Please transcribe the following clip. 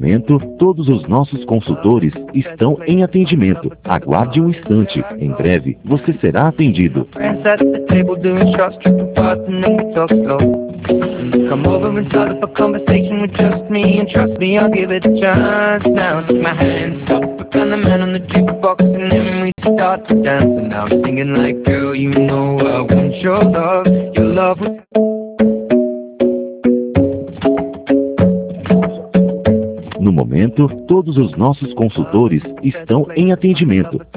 momento, todos os nossos consultores estão em atendimento. Aguarde um instante. Em breve, você será atendido. Friends at the table doing shots, tripping fast, and then we talk slow. Come over and start up a conversation with just me, and trust me, I'll give it a chance. Now take my hand, stop it, and the man on the jukebox, and then we start to dance. And now I'm singing like, girl, you know I want your love. Your love was... No momento, todos os nossos consultores estão em atendimento.